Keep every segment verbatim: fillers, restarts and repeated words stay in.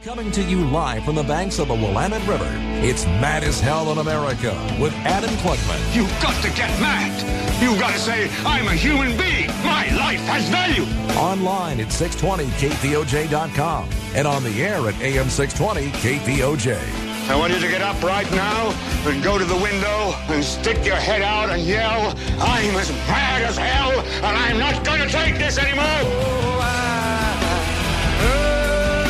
Coming to you live from the banks of the Willamette River, it's Mad as Hell in America with Adam Klugman. You've got to get mad. You've got to say, I'm a human being. My life has value. Online at six twenty K P O J dot com and on the air at A M six twenty K P O J. I want you to get up right now and go to the window and stick your head out and yell, I'm as mad as hell and I'm not going to take this anymore. Oh, I, oh,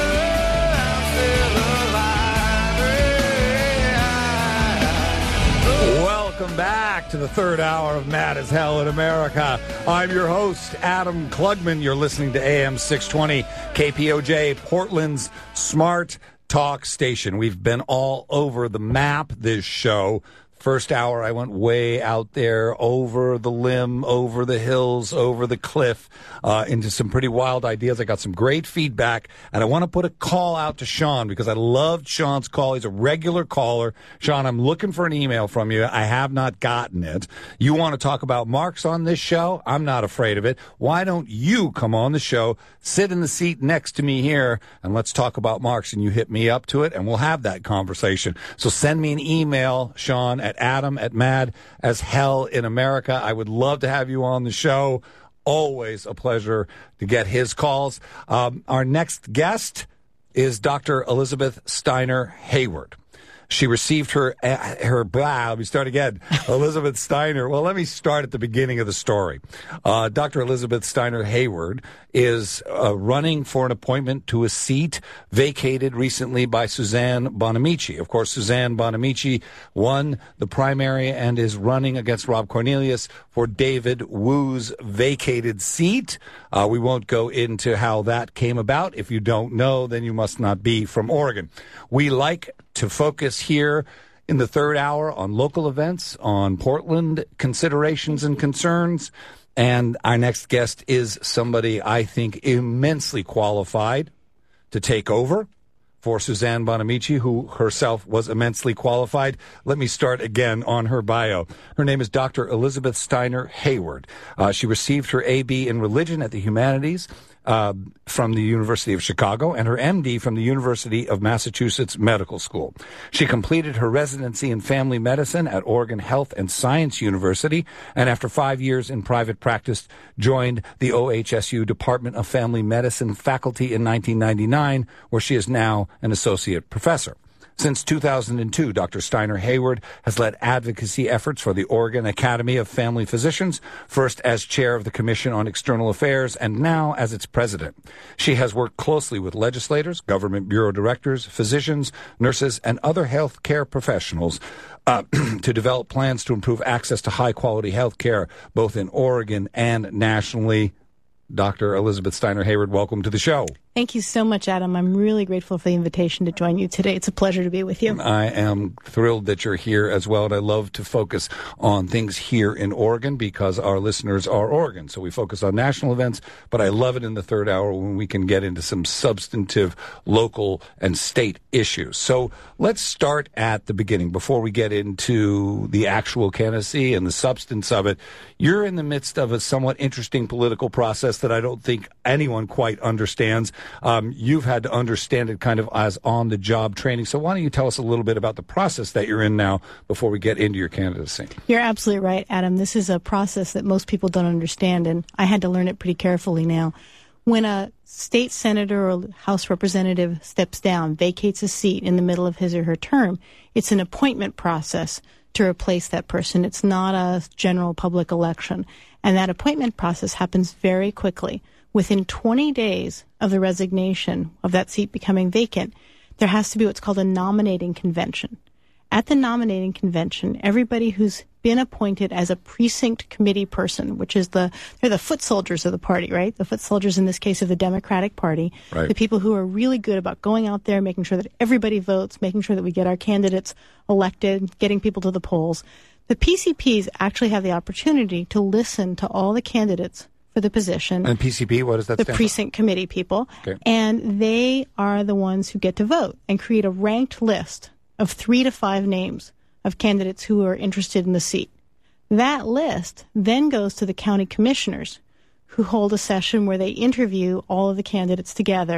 Welcome back to the third hour of Mad as Hell in America. I'm your host, Adam Klugman. You're listening to A M six twenty K P O J, Portland's smart talk station. We've been all over the map this show. First hour, I went way out there, over the limb, over the hills, over the cliff, uh, into some pretty wild ideas. I got some great feedback, and I want to put a call out to Sean because I loved Sean's call. He's a regular caller. Sean, I'm looking for an email from you. I have not gotten it. You want to talk about Marx on this show? I'm not afraid of it. Why don't you come on the show, sit in the seat next to me here, and let's talk about Marx, and you hit me up to it, and we'll have that conversation. So send me an email, Sean, at Adam at Mad as Hell in America. I would love to have you on the show. Always a pleasure to get his calls. Um, our next guest is Doctor Elizabeth Steiner Hayward. She received her, her, blah, let me start again. Elizabeth Steiner. Well, let me start at the beginning of the story. Uh, Doctor Elizabeth Steiner Hayward is uh, running for an appointment to a seat vacated recently by Suzanne Bonamici. Of course, Suzanne Bonamici won the primary and is running against Rob Cornelius for David Wu's vacated seat. Uh, we won't go into how that came about. If you don't know, then you must not be from Oregon. We like to focus here in the third hour on local events, on Portland considerations and concerns. And our next guest is somebody I think immensely qualified to take over for Suzanne Bonamici, who herself was immensely qualified. Let me start again on her bio. Her name is Doctor Elizabeth Steiner Hayward. Uh, she received her A B in Religion at the Humanities Uh, from the University of Chicago and her M D from the University of Massachusetts Medical School. She completed her residency in family medicine at Oregon Health and Science University, and after five years in private practice, joined the O H S U Department of Family Medicine faculty in nineteen ninety-nine, where she is now an associate professor. Since two thousand two, Doctor Steiner Hayward has led advocacy efforts for the Oregon Academy of Family Physicians, first as chair of the Commission on External Affairs and now as its president. She has worked closely with legislators, government bureau directors, physicians, nurses, and other health care professionals uh, to develop plans to improve access to high-quality health care, both in Oregon and nationally. Doctor Elizabeth Steiner Hayward, welcome to the show. Thank you so much, Adam. I'm really grateful for the invitation to join you today. It's a pleasure to be with you. I am thrilled that you're here as well, and I love to focus on things here in Oregon because our listeners are Oregon. So we focus on national events, but I love it in the third hour when we can get into some substantive local and state issues. So let's start at the beginning before we get into the actual candidacy and the substance of it. You're in the midst of a somewhat interesting political process that I don't think anyone quite understands. Um, you've had to understand it kind of as on-the-job training. So why don't you tell us a little bit about the process that you're in now before we get into your candidacy? You're absolutely right, Adam. This is a process that most people don't understand, and I had to learn it pretty carefully now. When a state senator or House representative steps down, vacates a seat in the middle of his or her term, it's an appointment process to replace that person. It's not a general public election. And that appointment process happens very quickly. Within twenty days of the resignation of that seat becoming vacant, there has to be what's called a nominating convention. At the nominating convention, everybody who's been appointed as a precinct committee person, which is the, they're the foot soldiers of the party, right? The foot soldiers in this case of the Democratic Party. Right. The people who are really good about going out there, making sure that everybody votes, making sure that we get our candidates elected, getting people to the polls. The P C Ps actually have the opportunity to listen to all the candidates for the position. And P C P, what does that the stand for? The precinct committee people. Okay. And they are the ones who get to vote and create a ranked list of three to five names of candidates who are interested in the seat. That list then goes to the county commissioners, who hold a session where they interview all of the candidates together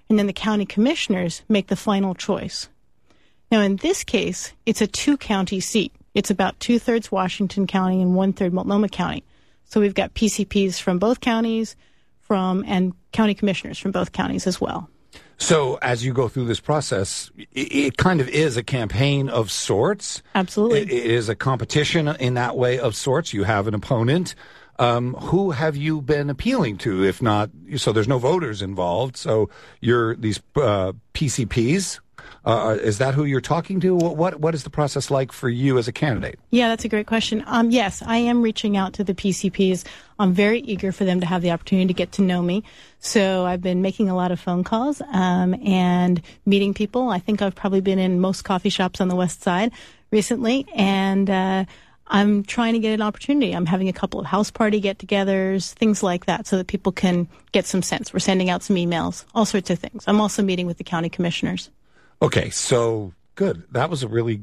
and then the county commissioners make the final choice. Now, in this case, it's a two-county seat. It's about two-thirds Washington County and one-third Multnomah County. So we've got P C Ps from both counties, from and county commissioners from both counties as well. So as you go through this process, it, it kind of is a campaign of sorts. Absolutely. It, it is a competition in that way of sorts. You have an opponent. Um, who have you been appealing to, if not, so there's no voters involved, so you're these uh, P C Ps. Uh, is that who you're talking to? What, what What is the process like for you as a candidate? Yeah, that's a great question. Um, yes, I am reaching out to the P C Ps. I'm very eager for them to have the opportunity to get to know me. So I've been making a lot of phone calls um, and meeting people. I think I've probably been in most coffee shops on the West Side recently, and uh, I'm trying to get an opportunity. I'm having a couple of house party get-togethers, things like that, so that people can get some sense. We're sending out some emails, all sorts of things. I'm also meeting with the county commissioners. Okay, so good. That was a really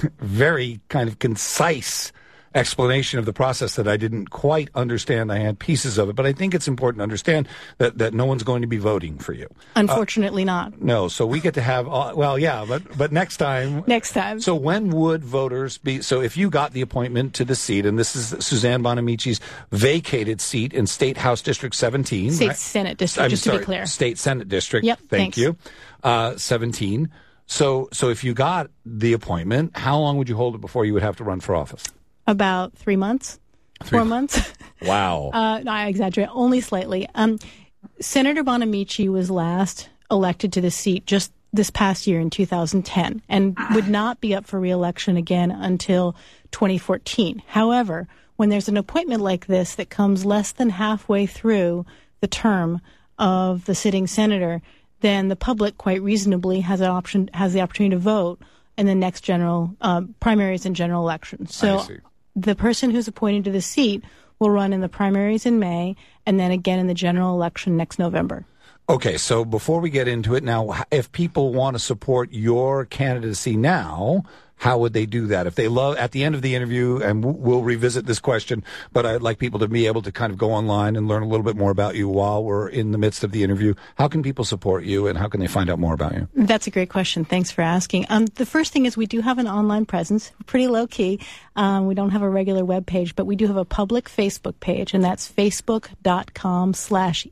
very kind of concise explanation of the process that I didn't quite understand. I had pieces of it, but I think it's important to understand that, that no one's going to be voting for you. Unfortunately uh, not. No, so we get to have, uh, well, yeah, but but next time. Next time. So when would voters be, so if you got the appointment to the seat, and this is Suzanne Bonamici's vacated seat in State House District seventeen. State right? Senate District, I'm just sorry, to be clear. State Senate District. Yep, Thank thanks. you. Uh, seventeen. So, so if you got the appointment, how long would you hold it before you would have to run for office? About three months, three four months. Wow. uh, no, I exaggerate, only slightly. Um, Senator Bonamici was last elected to the seat just this past year in two thousand ten and would not be up for re-election again until twenty fourteen. However, when there's an appointment like this that comes less than halfway through the term of the sitting senator, then the public quite reasonably has an option, has the opportunity to vote in the next general uh, primaries and general elections. So the person who's appointed to the seat will run in the primaries in May and then again in the general election next November. Okay, so before we get into it now, if people want to support your candidacy now, how would they do that? If they love, at the end of the interview, and we'll revisit this question, but I'd like people to be able to kind of go online and learn a little bit more about you while we're in the midst of the interview. How can people support you, and how can they find out more about you? That's a great question. Thanks for asking. Um, the first thing is we do have an online presence, pretty low key. Um, we don't have a regular web page, but we do have a public Facebook page, and that's facebook.com slash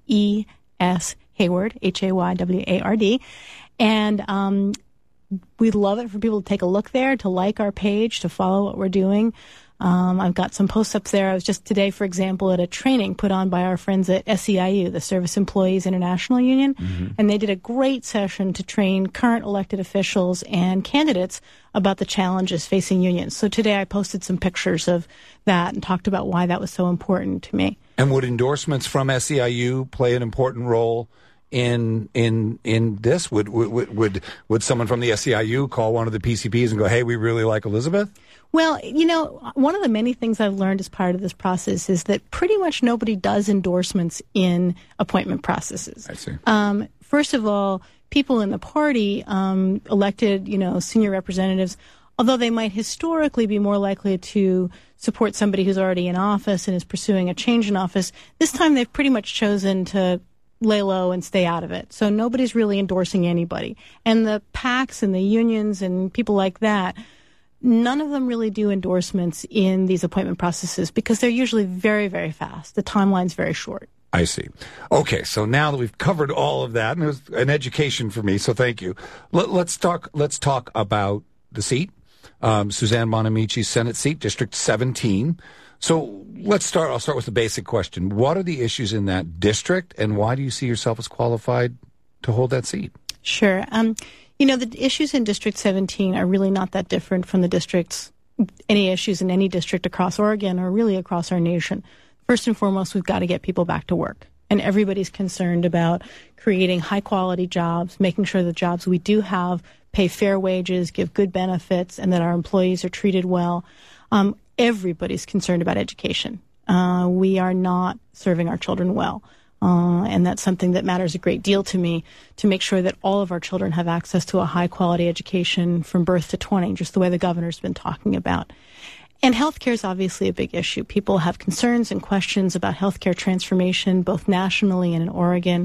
ES Hayward, H A Y W A R D. And um, we'd love it for people to take a look there, to like our page, to follow what we're doing. Um, I've got some posts up there. I was just today, for example, at a training put on by our friends at S E I U, the Service Employees International Union, mm-hmm. and they did a great session to train current elected officials and candidates about the challenges facing unions. So today I posted some pictures of that and talked about why that was so important to me. And would endorsements from S E I U play an important role in in in this? Would would would would someone from the S E I U call one of the P C Ps and go, "Hey, we really like Elizabeth"? Well, you know, one of the many things I've learned as part of this process is that pretty much nobody does endorsements in appointment processes. I see. Um, first of all, people in the party, um, elected, you know, senior representatives, although they might historically be more likely to support somebody who's already in office and is pursuing a change in office, this time they've pretty much chosen to lay low and stay out of it. So nobody's really endorsing anybody. And the PACs and the unions and people like that, none of them really do endorsements in these appointment processes because they're usually very, very fast. The timeline's very short. I see. Okay, so now that we've covered all of that, and it was an education for me, so thank you. Let, let's talk. Let's talk about the seat, um, Suzanne Bonamici's Senate seat, District seventeen. So let's start. I'll start with the basic question. What are the issues in that district, and why do you see yourself as qualified to hold that seat? Sure. Um, you know, the issues in District seventeen are really not that different from the districts, any issues in any district across Oregon or really across our nation. First and foremost, we've got to get people back to work. And everybody's concerned about creating high-quality jobs, making sure the jobs we do have pay fair wages, give good benefits, and that our employees are treated well. Um, everybody's concerned about education. Uh, we are not serving our children well. Uh, and that's something that matters a great deal to me, to make sure that all of our children have access to a high-quality education from birth to twenty, just the way the governor's been talking about. And healthcare is obviously a big issue. People have concerns and questions about healthcare transformation, both nationally and in Oregon.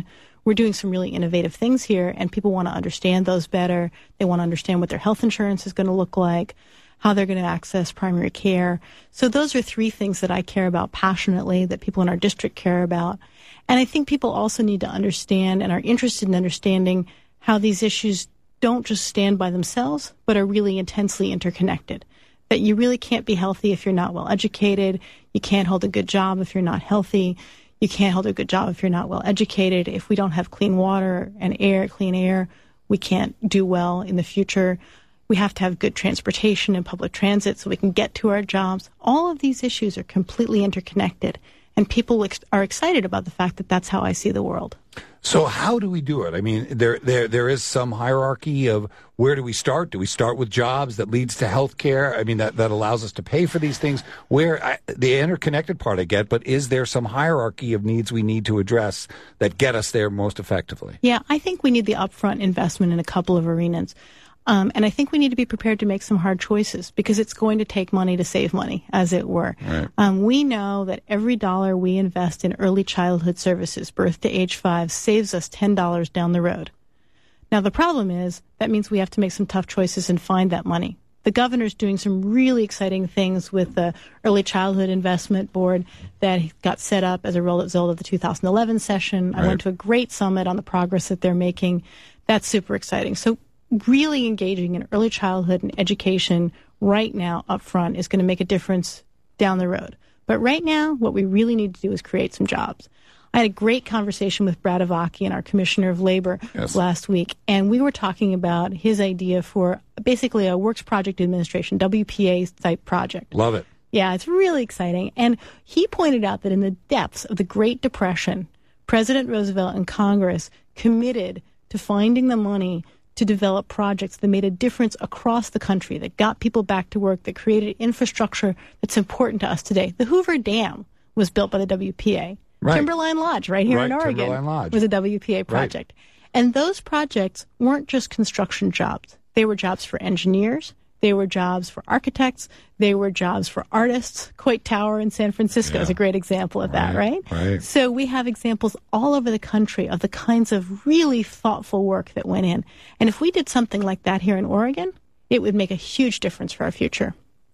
we're doing some really innovative things here, and people want to understand those better. They want to understand what their health insurance is going to look like, how they're going to access primary care. So those are three things that I care about passionately, that people in our district care about. And I think people also need to understand and are interested in understanding how these issues don't just stand by themselves, but are really intensely interconnected. That you really can't be healthy if you're not well educated. You can't hold a good job if you're not healthy. You can't hold a good job if you're not well educated. If we don't have clean water and air, clean air, we can't do well in the future. We have to have good transportation and public transit so we can get to our jobs. All of these issues are completely interconnected, and people ex- are excited about the fact that that's how I see the world. So how do we do it? I mean, there there there is some hierarchy of where do we start? Do we start with jobs that leads to health care? I mean, that, that allows us to pay for these things. Where I, the interconnected part I get, but is there some hierarchy of needs we need to address that get us there most effectively? Yeah, I think we need the upfront investment in a couple of arenas. Um, and I think we need to be prepared to make some hard choices because it's going to take money to save money, as it were. Right. Um, we know that every dollar we invest in early childhood services, birth to age five, saves us ten dollars down the road. Now, the problem is that means we have to make some tough choices and find that money. The governor's doing some really exciting things with the Early Childhood Investment Board that got set up as a result of the two thousand eleven session. Right. I went to a great summit on the progress that they're making. That's super exciting. So really engaging in early childhood and education right now up front is going to make a difference down the road. But right now, what we really need to do is create some jobs. I had a great conversation with Brad Avakian, our Commissioner of Labor, yes. last week, and we were talking about his idea for basically a Works Project Administration, W P A-type project. Love it. Yeah, it's really exciting. And he pointed out that in the depths of the Great Depression, President Roosevelt and Congress committed to finding the money to develop projects that made a difference across the country, that got people back to work, that created infrastructure that's important to us today. The Hoover Dam was built by the W P A. Right. Timberline Lodge, right here right, in Oregon, Timberline Lodge. was a W P A project. Right. And those projects weren't just construction jobs. They were jobs for engineers. They were jobs for architects. They were jobs for artists. Coit Tower in San Francisco yeah. is a great example of that, right? Right. So we have examples all over the country of the kinds of really thoughtful work that went in. And if we did something like that here in Oregon, it would make a huge difference for our future.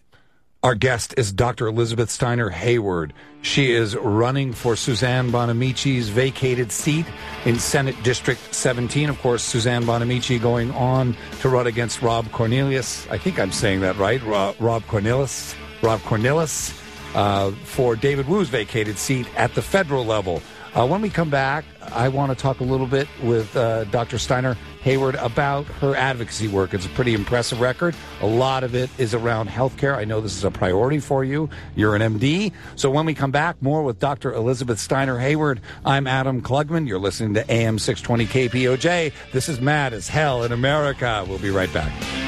Our guest is Doctor Elizabeth Steiner Hayward. She is running for Suzanne Bonamici's vacated seat in Senate District seventeen. Of course, Suzanne Bonamici going on to run against Rob Cornelius. I think I'm saying that right. Rob, Rob Cornelius. Rob Cornelius uh, for David Wu's vacated seat at the federal level. Uh, when we come back, I want to talk a little bit with uh, Doctor Steiner Hayward about her advocacy work. It's a pretty impressive record. A lot of it is around healthcare. I know this is a priority for you. You're an M D. So when we come back, more with Doctor Elizabeth Steiner Hayward. I'm Adam Klugman. You're listening to A M six twenty K P O J. This is Mad as Hell in America. We'll be right back.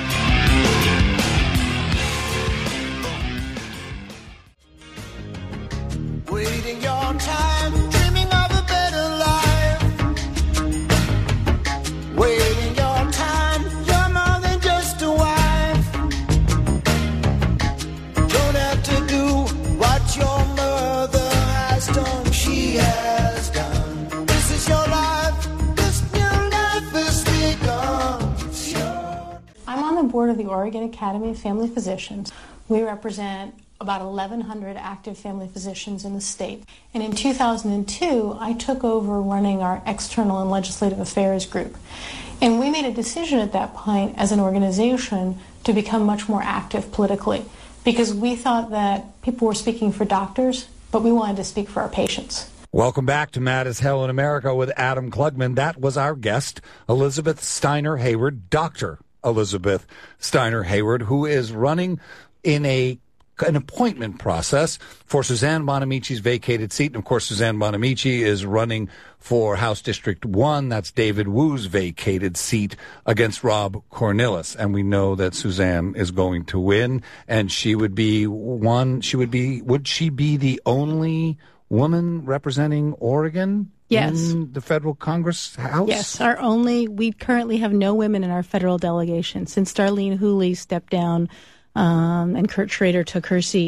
Waiting your time, dreaming of a better life. Waiting your time, you're more than just a wife. Don't have to do what your mother has done, she has done. This is your life, this new life has begun. Sure. I'm on the board of the Oregon Academy of Family Physicians. We represent about eleven hundred active family physicians in the state. And in two thousand two, I took over running our external and legislative affairs group. And we made a decision at that point as an organization to become much more active politically because we thought that people were speaking for doctors, but we wanted to speak for our patients. Welcome back to Mad as Hell in America with Adam Klugman. That was our guest, Elizabeth Steiner Hayward, Doctor Elizabeth Steiner Hayward, who is running in a an appointment process for Suzanne Bonamici's vacated seat. And, of course, Suzanne Bonamici is running for House District one. That's David Wu's vacated seat against Rob Cornelius. And we know that Suzanne is going to win. And she would be one, she would be, would she be the only woman representing Oregon? Yes. In the federal Congress House? Yes, our only, we currently have no women in our federal delegation. Since Darlene Hooley stepped down Um, and Kurt Schrader took her seat,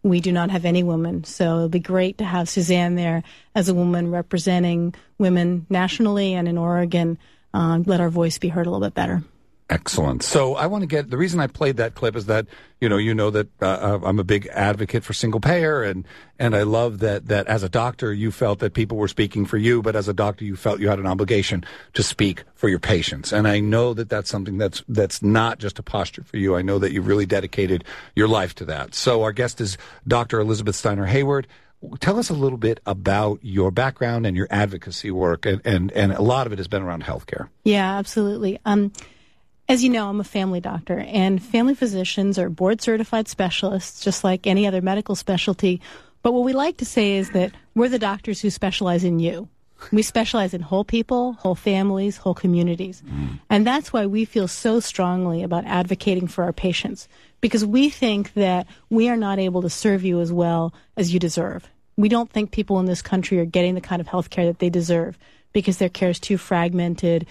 we do not have any women. So it'll be great to have Suzanne there as a woman representing women nationally and in Oregon. Uh, let our voice be heard a little bit better. Excellent. So I want to get, the reason I played that clip is that, you know, you know that uh, I'm a big advocate for single payer, and, and I love that, that as a doctor, you felt that people were speaking for you, but as a doctor, you felt you had an obligation to speak for your patients. And I know that that's something that's, that's not just a posture for you. I know that you've really dedicated your life to that. So our guest is Doctor Elizabeth Steiner Hayward. Tell us a little bit about your background and your advocacy work, and, and, and a lot of it has been around healthcare. Yeah, absolutely. Um, As you know, I'm a family doctor, and family physicians are board-certified specialists, just like any other medical specialty. But what we like to say is that we're the doctors who specialize in you. We specialize in whole people, whole families, whole communities. Mm. And that's why we feel so strongly about advocating for our patients, because we think that we are not able to serve you as well as you deserve. We don't think people in this country are getting the kind of health care that they deserve because their care is too fragmented,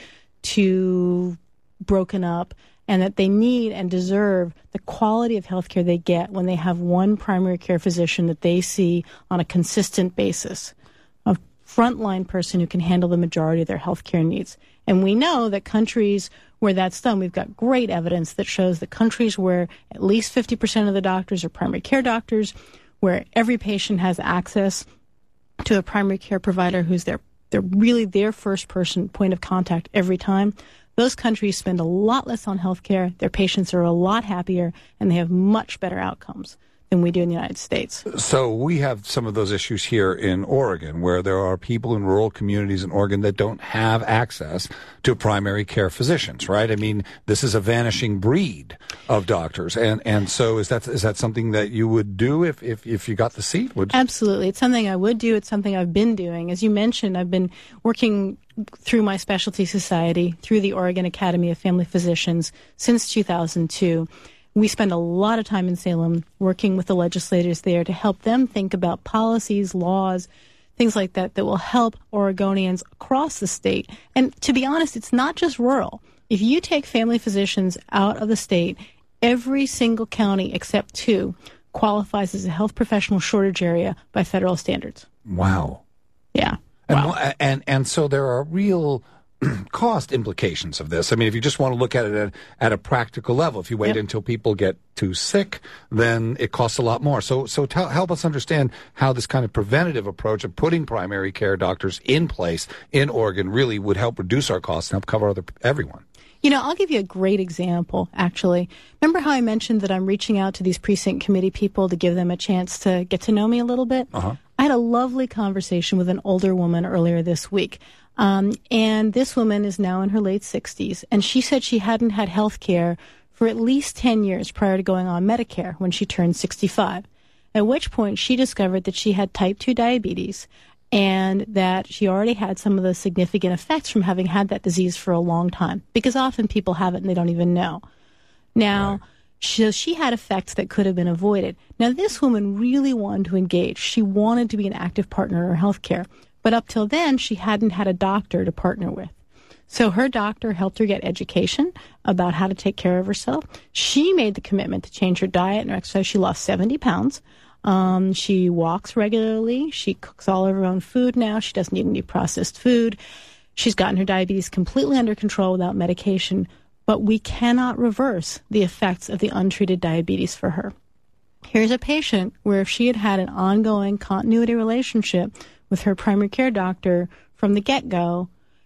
too broken up, and that they need and deserve the quality of health care they get when they have one primary care physician that they see on a consistent basis, a frontline person who can handle the majority of their health care needs. And we know that countries where that's done, we've got great evidence that shows that countries where at least fifty percent of the doctors are primary care doctors, where every patient has access to a primary care provider who's their, they're really their first person point of contact every time, those countries spend a lot less on health care, their patients are a lot happier, and they have much better outcomes than we do in the United States. So we have some of those issues here in Oregon, where there are people in rural communities in Oregon that don't have access to primary care physicians, right? I mean, this is a vanishing breed of doctors. And, and so is that, is that something that you would do if, if, if you got the seat? Would... Absolutely. It's something I would do. It's something I've been doing. As you mentioned, I've been working through my specialty society, through the Oregon Academy of Family Physicians since two thousand two. We spend a lot of time in Salem working with the legislators there to help them think about policies, laws, things like that that will help Oregonians across the state. And to be honest, it's not just rural. If you take family physicians out of the state, every single county except two qualifies as a health professional shortage area by federal standards. Wow. Yeah. And, wow. and, and so there are real cost implications of this. I mean, if you just want to look at it at, at a practical level, if you wait yep. until people get too sick, then it costs a lot more. So, so tell, help us understand how this kind of preventative approach of putting primary care doctors in place in Oregon really would help reduce our costs and help cover other everyone. You know, I'll give you a great example, actually. Remember how I mentioned that I'm reaching out to these precinct committee people to give them a chance to get to know me a little bit? Uh-huh. I had a lovely conversation with an older woman earlier this week. Um, and this woman is now in her late sixties, and she said she hadn't had health care for at least ten years prior to going on Medicare when she turned sixty-five, at which point she discovered that she had type two diabetes and that she already had some of the significant effects from having had that disease for a long time, because often people have it and they don't even know. Now, right. she, she had effects that could have been avoided. Now, this woman really wanted to engage. She wanted to be an active partner in her health care. But up till then, she hadn't had a doctor to partner with. So her doctor helped her get education about how to take care of herself. She made the commitment to change her diet and her exercise. She lost seventy pounds. Um, she walks regularly. She cooks all of her own food now. She doesn't eat any processed food. She's gotten her diabetes completely under control without medication. But we cannot reverse the effects of the untreated diabetes for her. Here's a patient where if she had had an ongoing continuity relationship with her primary care doctor from the get-go,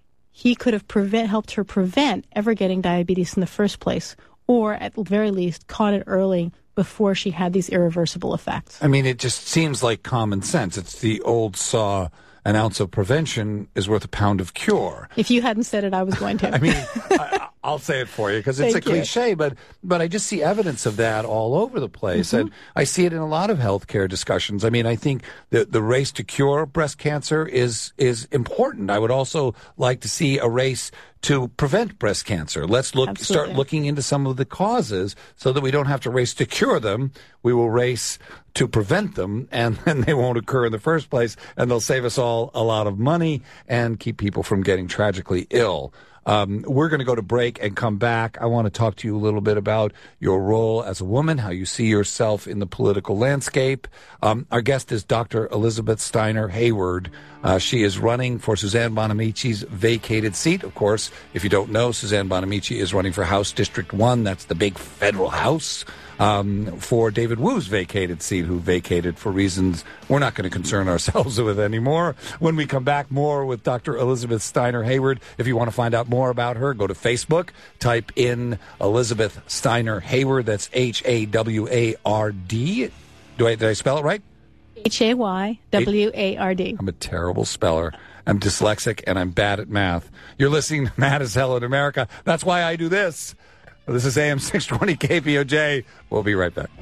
he could have prevent, helped her prevent ever getting diabetes in the first place, or at the very least caught it early before she had these irreversible effects. I mean, it just seems like common sense. It's the old saw, an ounce of prevention is worth a pound of cure. If you hadn't said it, I was going to. I mean, I, I'll say it for you because it's Thank a cliche, you. but but I just see evidence of that all over the place. Mm-hmm. And I see it in a lot of healthcare discussions. I mean, I think the, the race to cure breast cancer is is important. I would also like to see a race to prevent breast cancer. Let's look Absolutely. start looking into some of the causes so that we don't have to race to cure them. We will race to prevent them, and then they won't occur in the first place, and they'll save us all a lot of money and keep people from getting tragically ill. Um, we're going to go to break and come back. I want to talk to you a little bit about your role as a woman, how you see yourself in the political landscape. Um, our guest is Doctor Elizabeth Steiner Hayward. Uh, she is running for Suzanne Bonamici's vacated seat. Of course, if you don't know, Suzanne Bonamici is running for House District one. That's the big federal house. Um, for David Wu's vacated seat, who vacated for reasons we're not going to concern ourselves with anymore. When we come back, more with Doctor Elizabeth Steiner Hayward. If you want to find out more about her, go to Facebook, type in Elizabeth Steiner Hayward. That's H A W A R D. Do I, did I spell it right? H A Y W A R D. I'm a terrible speller. I'm dyslexic, and I'm bad at math. You're listening to Mad as Hell in America. That's why I do this. This is A M six twenty K P O J. We'll be right back.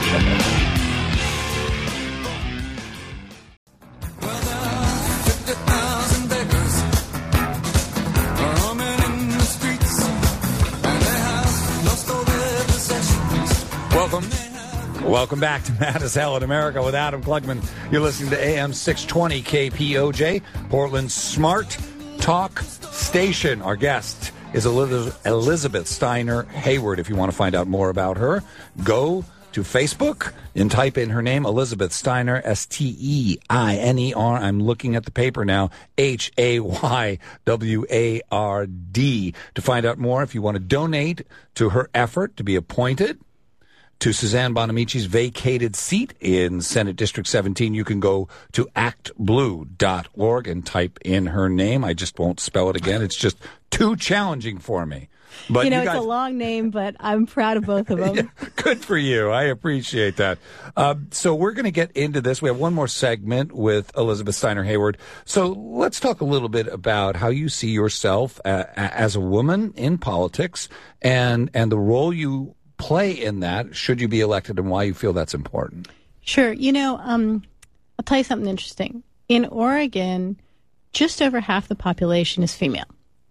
Welcome. Welcome back to Mad as Hell in America with Adam Klugman. You're listening to A M six twenty K P O J, Portland's smart talk station. Our guest is Elizabeth Steiner Hayward. If you want to find out more about her, go to Facebook and type in her name, Elizabeth Steiner, S T E I N E R. I'm looking at the paper now, H A Y W A R D. To find out more, if you want to donate to her effort to be appointed to Suzanne Bonamici's vacated seat in Senate District seventeen, you can go to act blue dot org and type in her name. I just won't spell it again. It's just too challenging for me. But you know, you guys, it's a long name, but I'm proud of both of them. Yeah, good for you. I appreciate that. Uh, so we're going to get into this. We have one more segment with Elizabeth Steiner Hayward. So let's talk a little bit about how you see yourself uh, as a woman in politics and and the role you play in that, should you be elected, and why you feel that's important. Sure. You know, um, I'll tell you something interesting. In Oregon, just over half the population is female.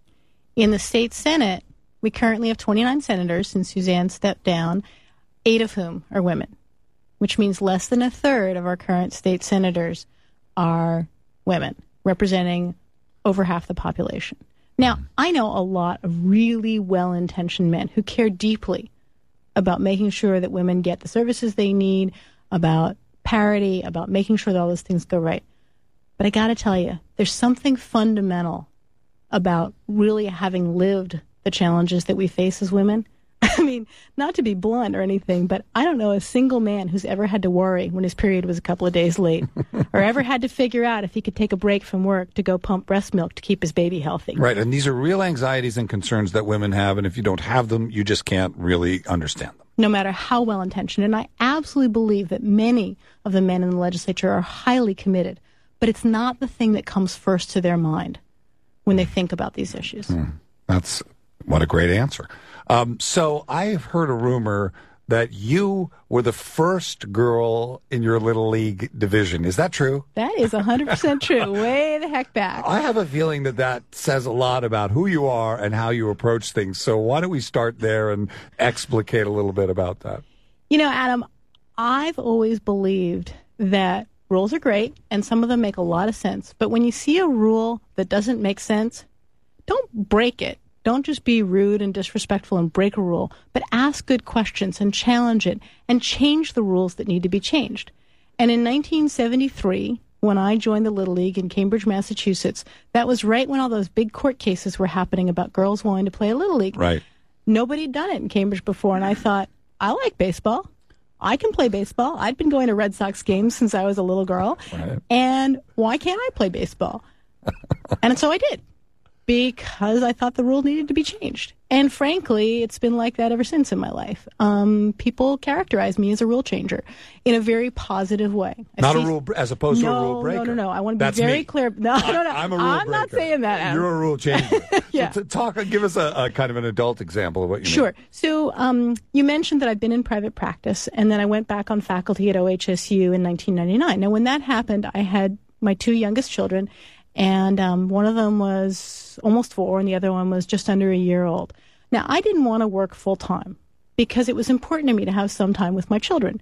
In the state Senate, we currently have twenty-nine senators since Suzanne stepped down, eight of whom are women, which means less than a third of our current state senators are women, representing over half the population. Now, I know a lot of really well-intentioned men who care deeply about making sure that women get the services they need, about parity, about making sure that all those things go right. But I got to tell you, there's something fundamental about really having lived the challenges that we face as women. I mean, not to be blunt or anything, but I don't know a single man who's ever had to worry when his period was a couple of days late or ever had to figure out if he could take a break from work to go pump breast milk to keep his baby healthy. Right, and these are real anxieties and concerns that women have, and if you don't have them, you just can't really understand them. No matter how well-intentioned. And I absolutely believe that many of the men in the legislature are highly committed, but it's not the thing that comes first to their mind when they think about these issues. Hmm. That's what a great answer. Um, so I've heard a rumor that you were the first girl in your Little League division. Is that true? That is one hundred percent true. Way the heck back. I have a feeling that that says a lot about who you are and how you approach things. So why don't we start there and explicate a little bit about that? You know, Adam, I've always believed that rules are great, and some of them make a lot of sense. But when you see a rule that doesn't make sense, don't break it. Don't just be rude and disrespectful and break a rule, but ask good questions and challenge it and change the rules that need to be changed. And in nineteen seventy-three, when I joined the Little League in Cambridge, Massachusetts, that was right when all those big court cases were happening about girls wanting to play a Little League. Right. Nobody had done it in Cambridge before, and I thought, I like baseball. I can play baseball. I'd been going to Red Sox games since I was a little girl. Right. And why can't I play baseball? And so I did. Because I thought the rule needed to be changed. And frankly, it's been like that ever since in my life. Um, people characterize me as a rule changer in a very positive way. I not see, a rule, as opposed no, to a rule breaker. No, no, no. I want to be That's very me. clear. No, no, no. I'm a rule I'm breaker. not saying that, Adam. You're a rule changer. Yeah. So to talk, give us a, a kind of an adult example of what you mean. Sure. So um, you mentioned that I've been in private practice, and then I went back on faculty at O H S U in nineteen ninety-nine. Now, when that happened, I had my two youngest children, and um, one of them was almost four, and the other one was just under a year old. Now, I didn't want to work full-time because it was important to me to have some time with my children.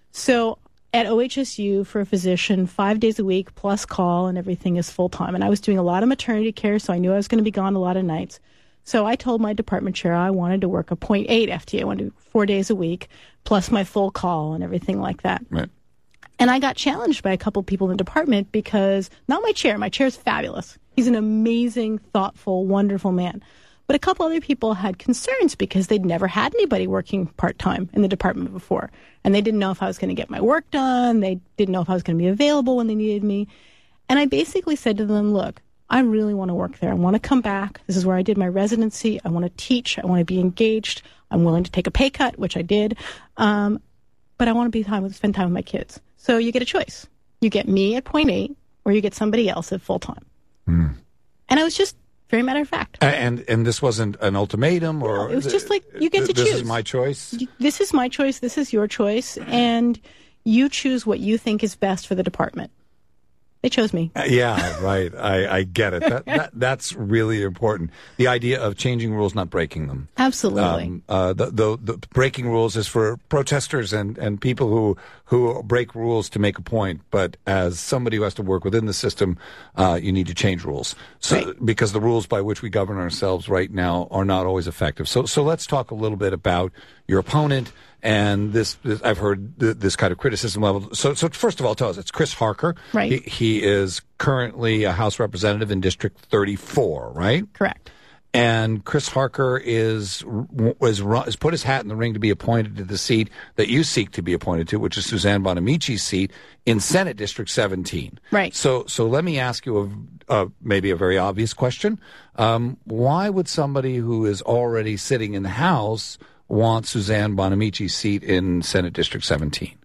So at O H S U, for a physician, five days a week plus call and everything is full-time. And I was doing a lot of maternity care, so I knew I was going to be gone a lot of nights. So I told my department chair I wanted to work a point eight F T E. I wanted to do four days a week, plus my full call and everything like that. Right. And I got challenged by a couple people in the department because, not my chair, my chair's fabulous. He's an amazing, thoughtful, wonderful man. But a couple other people had concerns because they'd never had anybody working part-time in the department before. And they didn't know if I was going to get my work done. They didn't know if I was going to be available when they needed me. And I basically said to them, look, I really want to work there. I want to come back. This is where I did my residency. I want to teach. I want to be engaged. I'm willing to take a pay cut, which I did. Um, but I want to be time with, spend time with my kids. So you get a choice. You get me at point eight, or you get somebody else at full time. Mm. And I was just very matter of fact. And and this wasn't an ultimatum, or no, it was just like, you get to this choose. This is my choice. This is my choice. This is your choice, and you choose what you think is best for the department. They chose me. Uh, yeah, right. I, I get it. That, that that's really important. The idea of changing rules, not breaking them. Absolutely. Um, uh, the, the the breaking rules is for protesters and, and people who who break rules to make a point. But as somebody who has to work within the system, uh, you need to change rules. So right. Because the rules by which we govern ourselves right now are not always effective. So so let's talk a little bit about your opponent. And this, this, I've heard th- this kind of criticism level. So, so first of all, tell us, it's Chris Harker. Right. He, he is currently a House representative in District thirty-four, right? Correct. And Chris Harker is was has put his hat in the ring to be appointed to the seat that you seek to be appointed to, which is Suzanne Bonamici's seat in Senate District seventeen. Right. So, so let me ask you a, a maybe a very obvious question: um, why would somebody who is already sitting in the House want Suzanne Bonamici's seat in Senate District seventeen?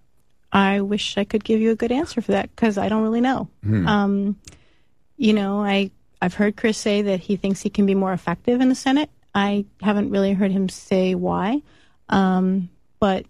I wish I could give you a good answer for that, because I don't really know. Hmm. Um, you know, I, I've heard Chris say that he thinks he can be more effective in the Senate. I haven't really heard him say why, um, but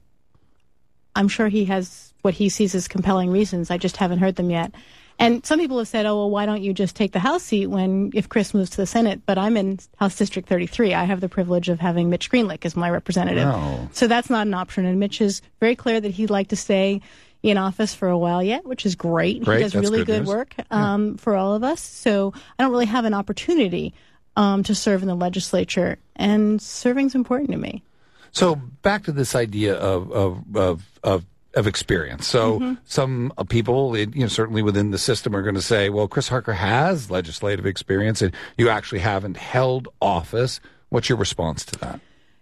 I'm sure he has what he sees as compelling reasons. I just haven't heard them yet. And some people have said, oh, well, why don't you just take the House seat when if Chris moves to the Senate? But I'm in House District thirty-three. I have the privilege of having Mitch Greenlick as my representative. Oh. So that's not an option. And Mitch is very clear that he'd like to stay in office for a while yet, which is great. great. He does that's really good, good news. work um, yeah. for all of us. So I don't really have an opportunity um, to serve in the legislature. And serving's important to me. So back to this idea of of of, of of experience. So mm-hmm. some uh, people, you know, certainly within the system are going to say, well, Chris Harker has legislative experience and you actually haven't held office. What's your response to that?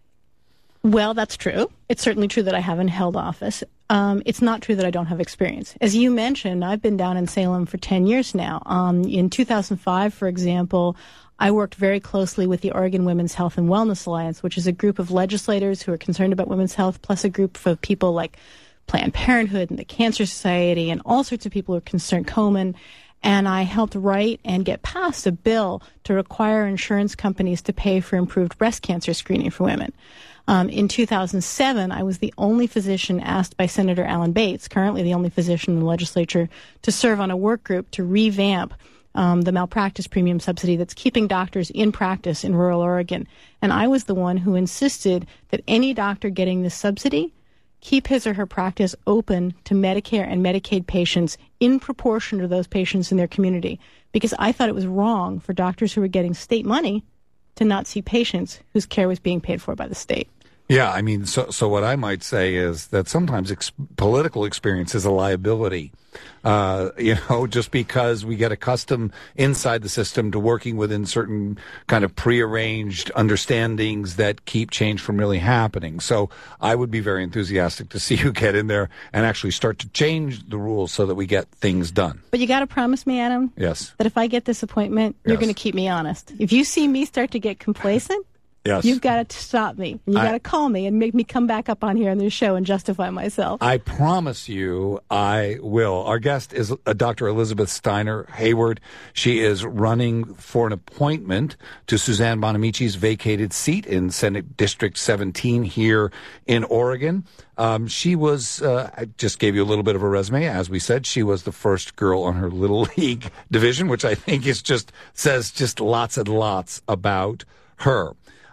Well, that's true. It's certainly true that I haven't held office. Um, it's not true that I don't have experience. As you mentioned, I've been down in Salem for ten years now. Um, in two thousand five, for example, I worked very closely with the Oregon Women's Health and Wellness Alliance, which is a group of legislators who are concerned about women's health, plus a group of people like Planned Parenthood and the Cancer Society and all sorts of people who are concerned, Komen. And I helped write and get passed a bill to require insurance companies to pay for improved breast cancer screening for women. Um, in two thousand seven, I was the only physician asked by Senator Alan Bates, currently the only physician in the legislature, to serve on a work group to revamp um, the malpractice premium subsidy that's keeping doctors in practice in rural Oregon. And I was the one who insisted that any doctor getting this subsidy keep his or her practice open to Medicare and Medicaid patients in proportion to those patients in their community, because I thought it was wrong for doctors who were getting state money to not see patients whose care was being paid for by the state. Yeah, I mean, so so what I might say is that sometimes ex- political experience is a liability. Uh, you know, just because we get accustomed inside the system to working within certain kind of prearranged understandings that keep change from really happening. So I would be very enthusiastic to see you get in there and actually start to change the rules so that we get things done. But you got to promise me, Adam, yes, that if I get this appointment, you're yes. going to keep me honest. If you see me start to get complacent, yes. you've got to stop me. You've got to call me and make me come back up on here on this show and justify myself. I promise you I will. Our guest is uh, Doctor Elizabeth Steiner Hayward. She is running for an appointment to Suzanne Bonamici's vacated seat in Senate District seventeen here in Oregon. Um, she was, uh, I just gave you a little bit of a resume. As we said, she was the first girl on her Little League division, which I think is just says just lots and lots about her.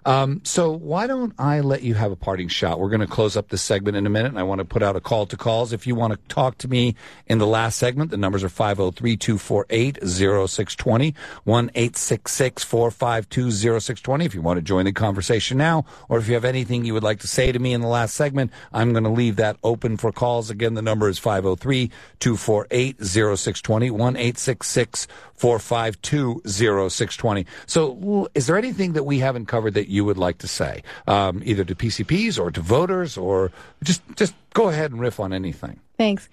Um, so why don't I let you have a parting shot? We're going to close up this segment in a minute, and I want to put out a call to calls. If you want to talk to me in the last segment, the numbers are five oh three, two four eight, oh six two oh, one eight six six, four five two, oh six two oh. If you want to join the conversation now, or if you have anything you would like to say to me in the last segment, I'm going to leave that open for calls. Again, the number is five oh three, two four eight, oh six two oh, one eight six six, four five two, oh six two oh. So is there anything that we haven't covered that you would like to say, um, either to P C Ps or to voters, or just just go ahead and riff on anything? Thanks.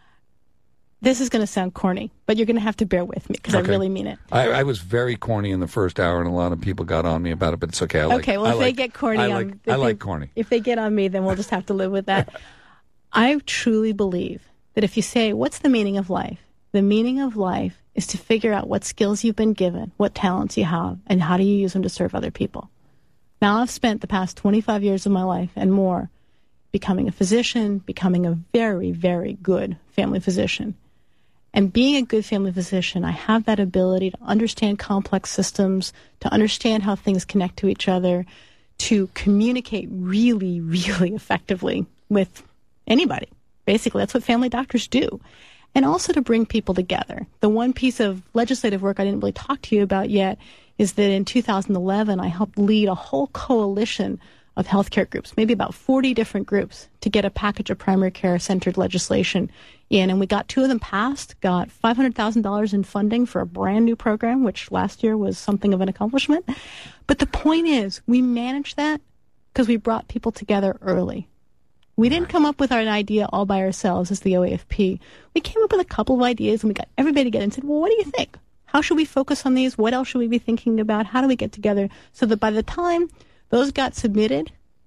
This is going to sound corny, but you're going to have to bear with me because okay. I really mean it. I, I was very corny in the first hour, and a lot of people got on me about it, but it's okay. I like, okay, well, I if like, they get corny, I like, on, I like they, corny. If they get on me, then we'll just have to live with that. I truly believe that if you say, what's the meaning of life? The meaning of life is to figure out what skills you've been given, what talents you have, and how do you use them to serve other people. Now, I've spent the past twenty-five years of my life and more becoming a physician, becoming a very, very good family physician. And being a good family physician, I have that ability to understand complex systems, to understand how things connect to each other, to communicate really, really effectively with anybody. Basically, that's what family doctors do. And also to bring people together. The one piece of legislative work I didn't really talk to you about yet is that in two thousand eleven, I helped lead a whole coalition of healthcare groups, maybe about forty different groups, to get a package of primary care-centered legislation in. And we got two of them passed, got five hundred thousand dollars in funding for a brand new program, which last year was something of an accomplishment. But the point is, we managed that because we brought people together early. We didn't come up with an idea all by ourselves as the O A F P. We came up with a couple of ideas, and we got everybody together and said, well, what do you think? How should we focus on these? What else should we be thinking about? How do we get together? So that by the time those got submitted,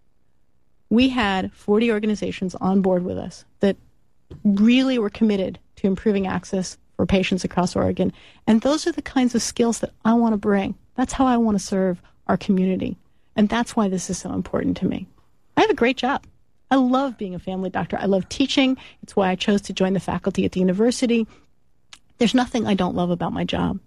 we had forty organizations on board with us that really were committed to improving access for patients across Oregon. And those are the kinds of skills that I want to bring. That's how I want to serve our community. And that's why this is so important to me. I have a great job. I love being a family doctor. I love teaching. It's why I chose to join the faculty at the university. There's nothing I don't love about my job.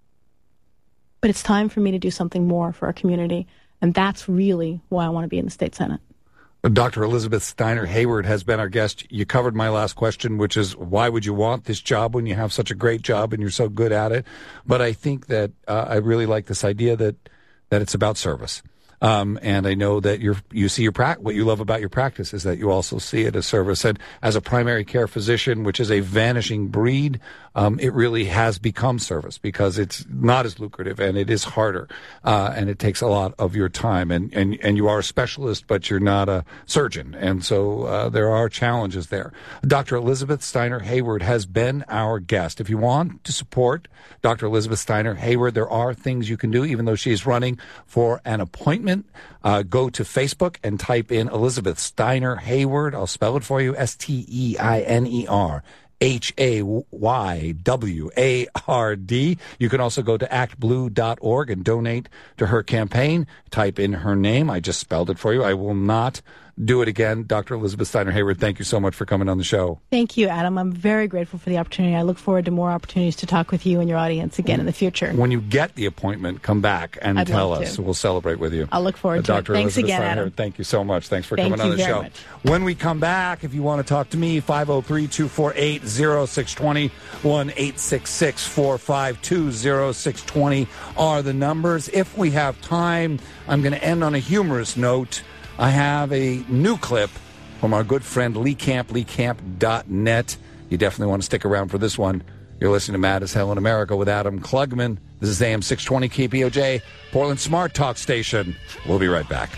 But it's time for me to do something more for our community. And that's really why I want to be in the state Senate. Doctor Elizabeth Steiner Hayward has been our guest. You covered my last question, which is why would you want this job when you have such a great job and you're so good at it? But I think that uh, I really like this idea that that it's about service. Um, and I know that you're, you see your pra- what you love about your practice is that you also see it as service. And as a primary care physician, which is a vanishing breed, um, it really has become service because it's not as lucrative and it is harder, uh, and it takes a lot of your time. And, and, and you are a specialist, but you're not a surgeon. And so uh, there are challenges there. Doctor Elizabeth Steiner Hayward has been our guest. If you want to support Doctor Elizabeth Steiner Hayward, there are things you can do, even though she's running for an appointment. Uh, go to Facebook and type in Elizabeth Steiner Hayward. I'll spell it for you, S T E I N E R H A Y W A R D. You can also go to act blue dot org and donate to her campaign. Type in her name. I just spelled it for you. I will not do it again. Doctor Elizabeth Steiner Hayward, thank you so much for coming on the show. Thank you, Adam. I'm very grateful for the opportunity. I look forward to more opportunities to talk with you and your audience again in the future. When you get the appointment, come back and I'd tell love us. to. We'll celebrate with you. I'll look forward uh, to Doctor it. Thanks Elizabeth again, Steiner Adam. Hayward, thank you so much. Thanks for Thank coming on you the very show. much. When we come back, if you want to talk to me, five oh three, two four eight, oh six two oh, one eight six six, four five two, oh six two oh are the numbers. If we have time, I'm going to end on a humorous note. I have a new clip from our good friend Lee Camp, lee camp dot net. You definitely want to stick around for this one. You're listening to Mad as Hell in America with Adam Klugman. This is A M six twenty K P O J, Portland Smart Talk Station. We'll be right back.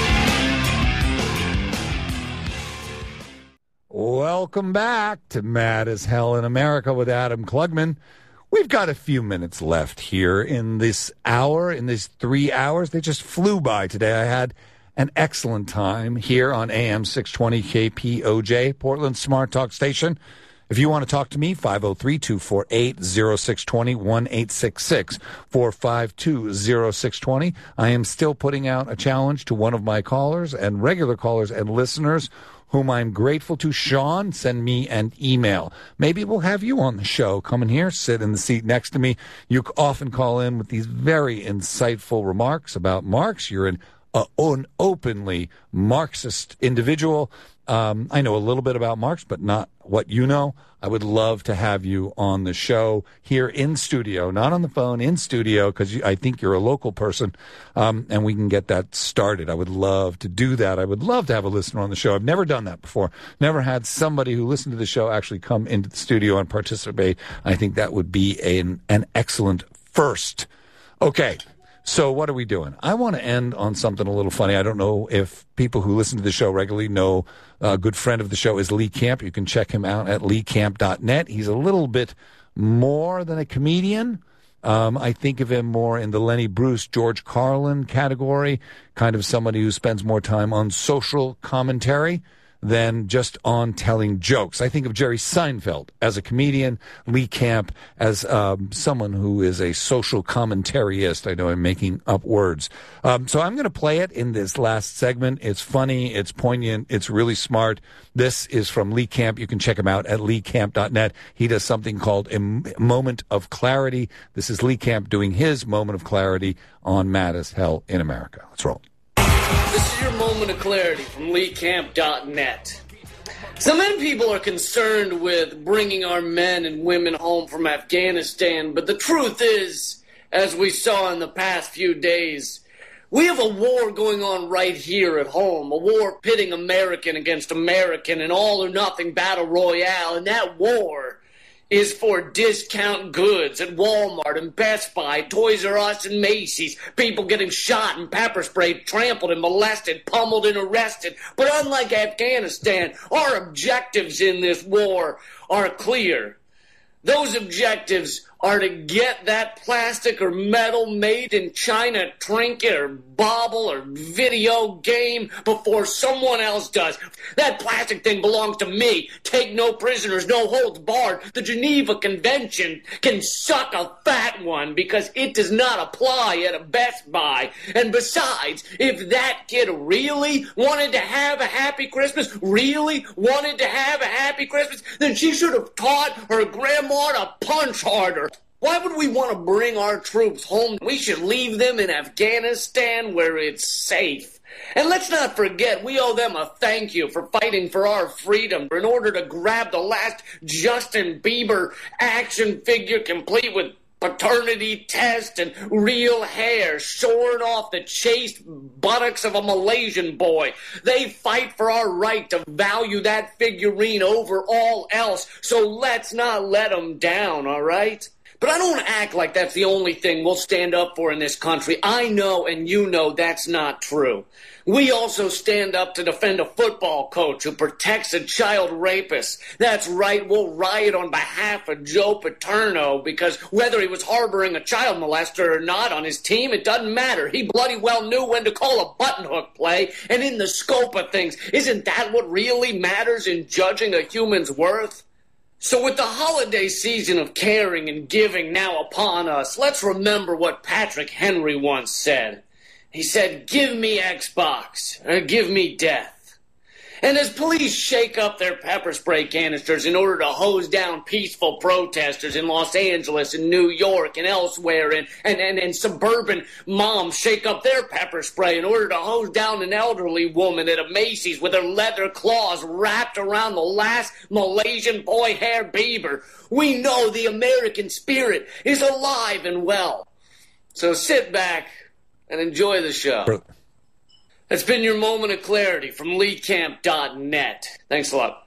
Welcome back to Mad as Hell in America with Adam Klugman. We've got a few minutes left here in this hour, in these three hours. They just flew by today. I had an excellent time here on A M six twenty K P O J, Portland Smart Talk Station. If you want to talk to me, five oh three, two four eight, oh six two oh, one eight six six, four five two, oh six two oh. I am still putting out a challenge to one of my callers and regular callers and listeners whom I'm grateful to. Sean, send me an email. Maybe we'll have you on the show. Come in here, sit in the seat next to me. You often call in with these very insightful remarks about Marx. You're an uh, an openly Marxist individual. Um, I know a little bit about Marx, but not what you know. I would love to have you on the show here in studio, not on the phone, in studio, because I think you're a local person, um, and we can get that started. I would love to do that. I would love to have a listener on the show. I've never done that before. Never had somebody who listened to the show actually come into the studio and participate. I think that would be an, an excellent first. Okay. So what are we doing? I want to end on something a little funny. I don't know if people who listen to the show regularly know a good friend of the show is Lee Camp. You can check him out at lee camp dot net. He's a little bit more than a comedian. Um, I think of him more in the Lenny Bruce, George Carlin category, kind of somebody who spends more time on social commentary than just on telling jokes. I think of Jerry Seinfeld as a comedian, Lee Camp as um, someone who is a social commentarist. I know I'm making up words. Um, so I'm going to play it in this last segment. It's funny, it's poignant, it's really smart. This is from Lee Camp. You can check him out at lee camp dot net. He does something called a Moment of Clarity. This is Lee Camp doing his Moment of Clarity on Mad as Hell in America. Let's roll. This is your moment of clarity from lee camp dot net. So many people are concerned with bringing our men and women home from Afghanistan, but the truth is, as we saw in the past few days, we have a war going on right here at home, a war pitting American against American, an all-or-nothing battle royale, and that war is for discount goods at Walmart and Best Buy, Toys R Us and Macy's, people getting shot and pepper sprayed, trampled and molested, pummeled and arrested. But unlike Afghanistan, our objectives in this war are clear. Those objectives are to get that plastic or metal made in China trinket or bauble or video game before someone else does. That plastic thing belongs to me. Take no prisoners, no holds barred. The Geneva Convention can suck a fat one because it does not apply at a Best Buy. And besides, if that kid really wanted to have a happy Christmas, really wanted to have a happy Christmas, then she should have taught her grandma to punch harder. Why would we want to bring our troops home? We should leave them in Afghanistan where it's safe. And let's not forget, we owe them a thank you for fighting for our freedom in order to grab the last Justin Bieber action figure complete with paternity test and real hair shorn off the chaste buttocks of a Malaysian boy. They fight for our right to value that figurine over all else, so let's not let them down, all right? But I don't act like that's the only thing we'll stand up for in this country. I know and you know that's not true. We also stand up to defend a football coach who protects a child rapist. That's right, we'll riot on behalf of Joe Paterno because whether he was harboring a child molester or not on his team, it doesn't matter. He bloody well knew when to call a button hook play, and in the scope of things, isn't that what really matters in judging a human's worth? So with the holiday season of caring and giving now upon us, let's remember what Patrick Henry once said. He said, "Give me Xbox, or give me death." And as police shake up their pepper spray canisters in order to hose down peaceful protesters in Los Angeles and New York and elsewhere, and, and, and, and suburban moms shake up their pepper spray in order to hose down an elderly woman at a Macy's with her leather claws wrapped around the last Malaysian boy hair Bieber, we know the American spirit is alive and well. So sit back and enjoy the show. That's been your moment of clarity from lee camp dot net. Thanks a lot.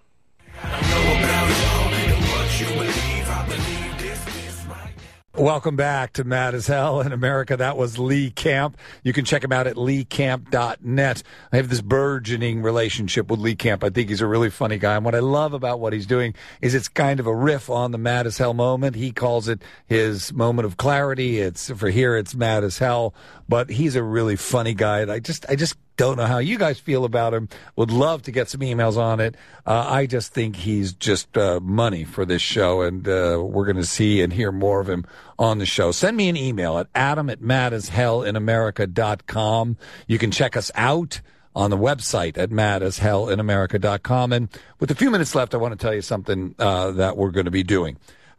Welcome back to Mad as Hell in America. That was Lee Camp. You can check him out at lee camp dot net. I have this burgeoning relationship with Lee Camp. I think he's a really funny guy. And what I love about what he's doing is it's kind of a riff on the Mad as Hell moment. He calls it his moment of clarity. It's for here, it's Mad as Hell. But he's a really funny guy. And I just, I just don't know how you guys feel about him. Would love to get some emails on it. Uh, I just think he's just uh, money for this show, and uh, we're going to see and hear more of him on the show. Send me an email at adam at mad as hell in america dot com. You can check us out on the website at mad as hell in america dot com. And with a few minutes left, I want to tell you something uh, that we're going to be doing.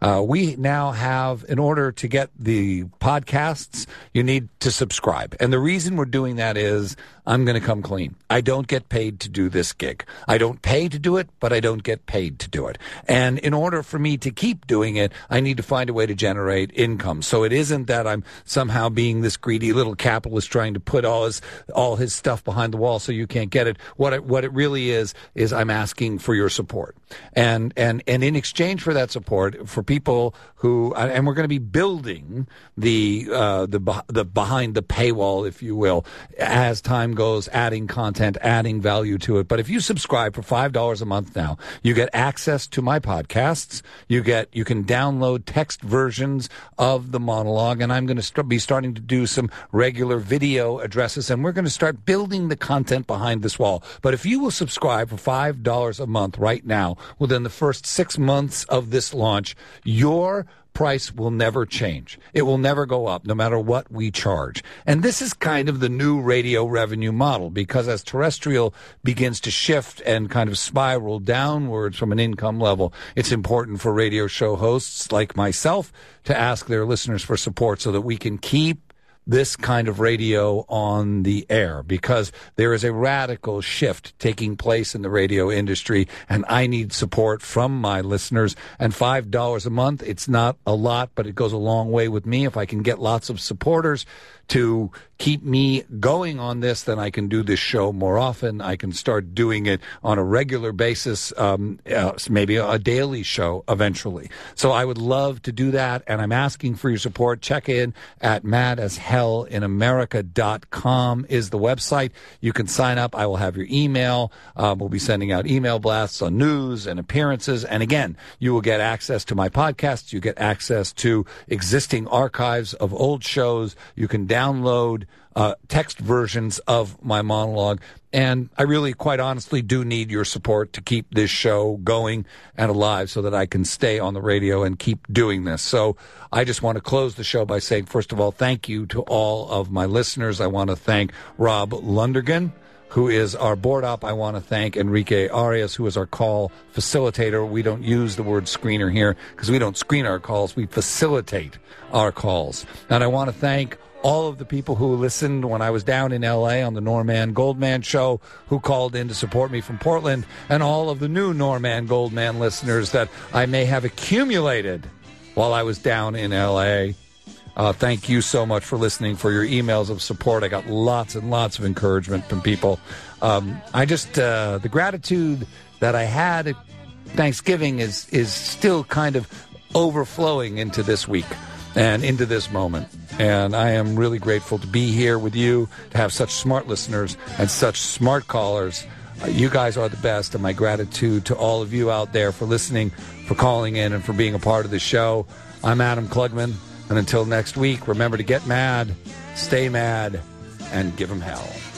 Uh, we now have, in order to get the podcasts, you need to subscribe. And the reason we're doing that is I'm going to come clean. I don't get paid to do this gig. I don't pay to do it, but I don't get paid to do it. And in order for me to keep doing it, I need to find a way to generate income. So it isn't that I'm somehow being this greedy little capitalist trying to put all his all his stuff behind the wall so you can't get it. What it, what it really is is I'm asking for your support. And and and in exchange for that support, for people who, and we're going to be building the uh, the the behind the paywall, if you will, as time goes, adding content, adding value to it. But if you subscribe for five dollars a month now, you get access to my podcasts. You get you can download text versions of the monologue, and I'm going to st- be starting to do some regular video addresses, and we're going to start building the content behind this wall. But if you will subscribe for five dollars a month right now, within the first six months of this launch, your price will never change. It will never go up, no matter what we charge. And this is kind of the new radio revenue model, because as terrestrial begins to shift and kind of spiral downwards from an income level, it's important for radio show hosts like myself to ask their listeners for support so that we can keep this kind of radio on the air, because there is a radical shift taking place in the radio industry, and I need support from my listeners. And five dollars a month, it's not a lot, but it goes a long way with me. If I can get lots of supporters to keep me going on this, then I can do this show more often. I can start doing it on a regular basis, um, uh, maybe a daily show eventually. So I would love to do that, and I'm asking for your support. Check in at mad as hell in america dot com is the website. You can sign up. I will have your email. Um, we'll be sending out email blasts on news and appearances. And again, you will get access to my podcasts. You get access to existing archives of old shows. You can download uh, text versions of my monologue. And I really, quite honestly, do need your support to keep this show going and alive so that I can stay on the radio and keep doing this. So I just want to close the show by saying, first of all, thank you to all of my listeners. I want to thank Rob Lundergan, who is our board op. I want to thank Enrique Arias, who is our call facilitator. We don't use the word screener here because we don't screen our calls. We facilitate our calls. And I want to thank all of the people who listened when I was down in L A on the Norman Goldman show, who called in to support me from Portland, and all of the new Norman Goldman listeners that I may have accumulated while I was down in L A. Uh, thank you so much for listening, for your emails of support. I got lots and lots of encouragement from people. Um, I just, uh, the gratitude that I had at Thanksgiving is, is still kind of overflowing into this week and into this moment. And I am really grateful to be here with you, to have such smart listeners and such smart callers. Uh, you guys are the best, and my gratitude to all of you out there for listening, for calling in, and for being a part of the show. I'm Adam Klugman, and until next week, remember to get mad, stay mad, and give 'em hell.